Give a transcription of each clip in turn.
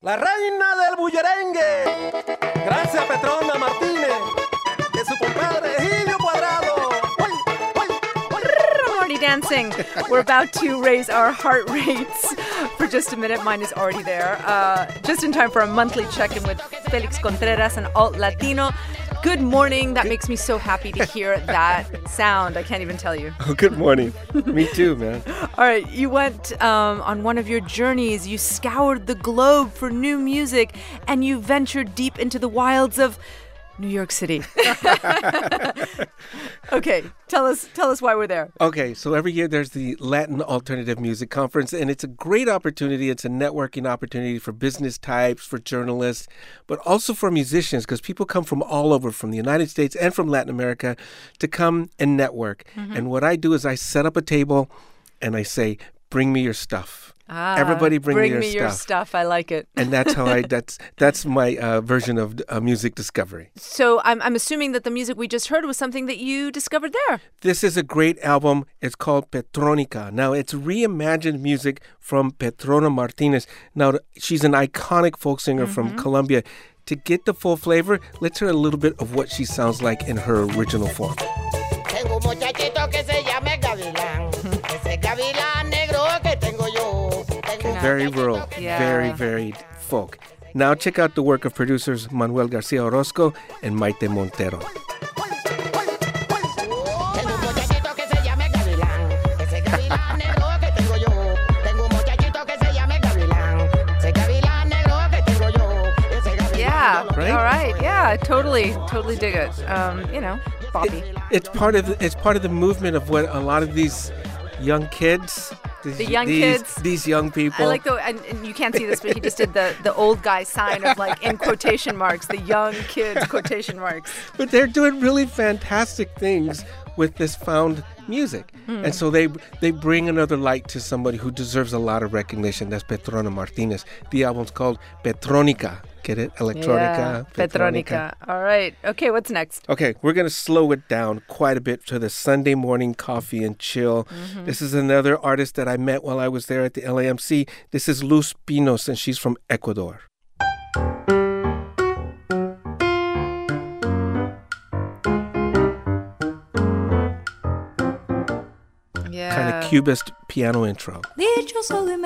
La reina del bullerengue. Gracias, Petrona Martínez. Que su compadre Egilio Cuadrado. Already dancing. We're about to raise our heart rates for just a minute. Mine is already there. Just in time for a monthly check-in with Felix Contreras, an alt Latino. Good morning. That makes me so happy to hear that sound. I can't even tell you. Oh, good morning. Me too, man. All right. You went on one of your journeys. You scoured the globe for new music, and you ventured deep into the wilds of New York City. Okay, tell us why we're there. Okay, so every year there's the Latin Alternative Music Conference, and it's a great opportunity. It's a networking opportunity for business types, for journalists, but also for musicians, because people come from all over, from the United States and from Latin America, to come and network. Mm-hmm. And what I do is I set up a table and I say, bring me your stuff. Everybody bring me your stuff. I like it. And that's how that's my version of music discovery. So I'm assuming that the music we just heard was something that you discovered there. This is a great album. It's called Petronica. Now, it's reimagined music from Petrona Martinez. Now, she's an iconic folk singer from Colombia. To get the full flavor, let's hear a little bit of what she sounds like in her original form. Tengo un muchachito que se llama Gavilán. Ese Gavilán negro que tengo yo. Very rural, very, very folk. Now check out the work of producers Manuel Garcia Orozco and Maite Montero. Yeah, right? All right, yeah, totally dig it. Bobby. It's part of the movement of what a lot of these young kids. These young people. I like and you can't see this, but he just did the old guy sign of like in quotation marks, the young kids quotation marks. But they're doing really fantastic things with this found music. And so they bring another light to somebody who deserves a lot of recognition. That's Petrona Martinez. The album's called Petronica. Get it? Electronica. Yeah, Petronica. All right. Okay, what's next? Okay, we're going to slow it down quite a bit to the Sunday morning coffee and chill. Mm-hmm. This is another artist that I met while I was there at the LAMC. This is Luz Pinos, and she's from Ecuador. Kind of cubist piano intro. Dichoso que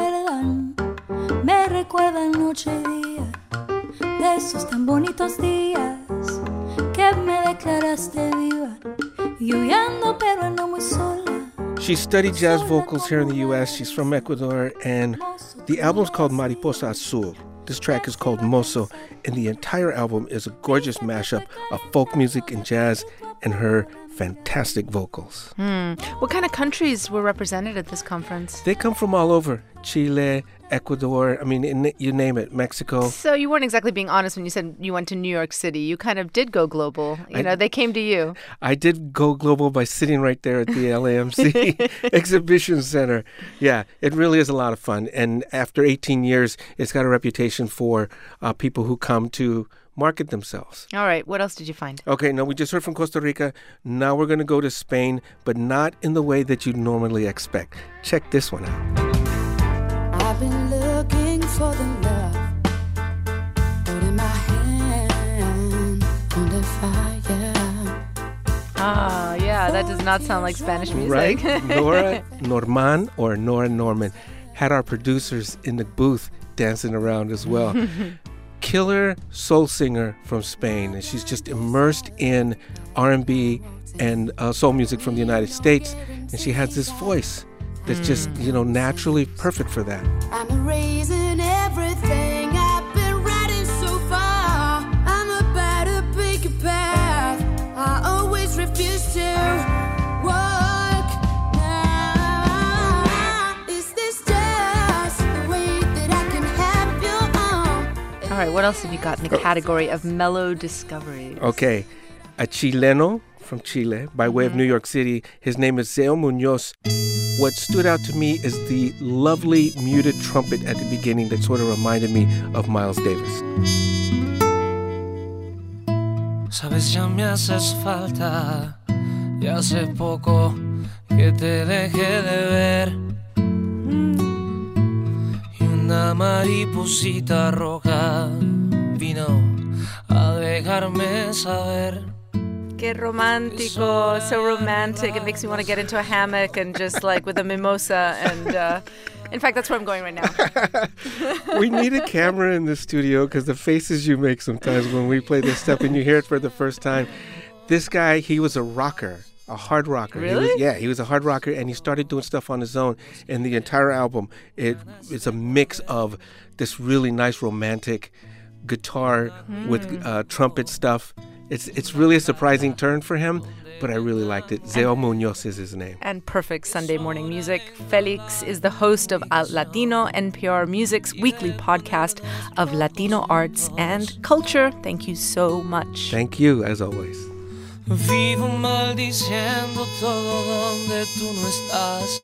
me recuerdan noche y día, de esos tan bonitos días que me declaraste viva, y huyendo pero no muy sola. She studied jazz vocals here in the U.S. She's from Ecuador, and the album's called Mariposa Azul. This track is called Mozo, and the entire album is a gorgeous mashup of folk music and jazz and her fantastic vocals. What kind of countries were represented at this conference? They come from all over. Chile, Ecuador, you name it, Mexico. So you weren't exactly being honest when you said you went to New York City. You kind of did go global. They came to you. I did go global by sitting right there at the LAMC Exhibition Center. Yeah, it really is a lot of fun. And after 18 years, it's got a reputation for people who come to market themselves. All right. What else did you find? Okay. Now, we just heard from Costa Rica. Now we're going to go to Spain, but not in the way that you'd normally expect. Check this one out. I've been looking for the love, but in my hand, under fire. Ah, yeah. That does not sound like Spanish music. Right? Nora Norman or Nora Norman had our producers in the booth dancing around as well. Killer soul singer from Spain, and she's just immersed in R&B and soul music from the United States, and she has this voice that's just naturally perfect for that. I'm erasing everything I've been writing so far. I'm about to pick a path I always refuse to walk now. Is this just the way that I can have you on? All right, what else have you got in the category of mellow discoveries? Okay, a Chileno from Chile by way of New York City. His name is Zeo Munoz. What stood out to me is the lovely muted trumpet at the beginning that sort of reminded me of Miles Davis. Sabes, ya me haces falta, ya hace poco que te dejé de ver. Y una mariposita roja vino a dejarme saber. Qué romántico, so romantic. It makes me want to get into a hammock and just like with a mimosa. And in fact, that's where I'm going right now. We need a camera in the studio because the faces you make sometimes when we play this stuff and you hear it for the first time. This guy, he was a rocker. A hard rocker. Really? He was a hard rocker, and he started doing stuff on his own. And the entire album, it's a mix of this really nice romantic guitar with trumpet stuff. It's really a surprising turn for him, but I really liked it. Zeo Munoz is his name. And perfect Sunday morning music. Felix is the host of Alt Latino, NPR Music's weekly podcast of Latino arts and culture. Thank you so much. Thank you, as always. Vivo maldiciendo todo donde tú no estás.